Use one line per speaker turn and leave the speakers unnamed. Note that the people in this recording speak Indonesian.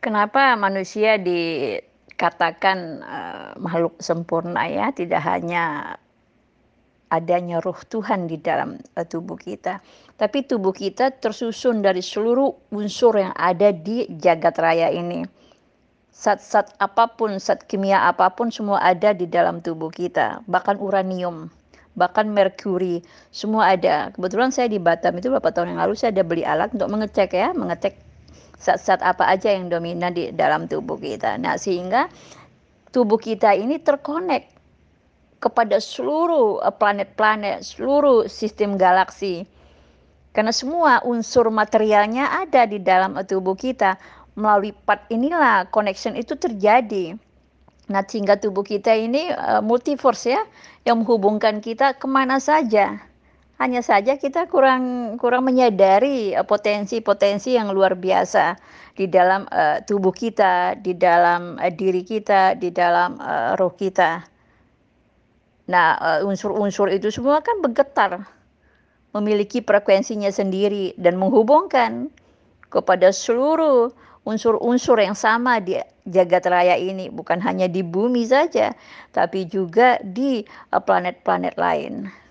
Kenapa manusia dikatakan, makhluk sempurna ya, tidak hanya adanya roh Tuhan di dalam, tubuh kita, tapi tubuh kita tersusun dari seluruh unsur yang ada di jagat raya ini. Zat-zat apapun, zat kimia apapun semua ada di dalam tubuh kita, bahkan uranium, bahkan merkuri, semua ada. Kebetulan saya di Batam itu beberapa tahun yang lalu saya ada beli alat untuk mengecek ya, mengecek zat-zat apa aja yang dominan di dalam tubuh kita. Nah, sehingga tubuh kita ini terkonek kepada seluruh, planet-planet, seluruh sistem galaksi. Karena semua unsur materialnya ada di dalam, tubuh kita. Melalui part inilah connection itu terjadi. Nah, sehingga tubuh kita ini, multiverse ya, yang menghubungkan kita kemana saja. Hanya saja kita kurang kurang menyadari, potensi-potensi yang luar biasa di dalam, tubuh kita, di dalam, diri kita, di dalam, roh kita. Nah, unsur-unsur itu semua kan bergetar, memiliki frekuensinya sendiri dan menghubungkan kepada seluruh unsur-unsur yang sama di jagat raya ini, bukan hanya di bumi saja, tapi juga di, planet-planet lain.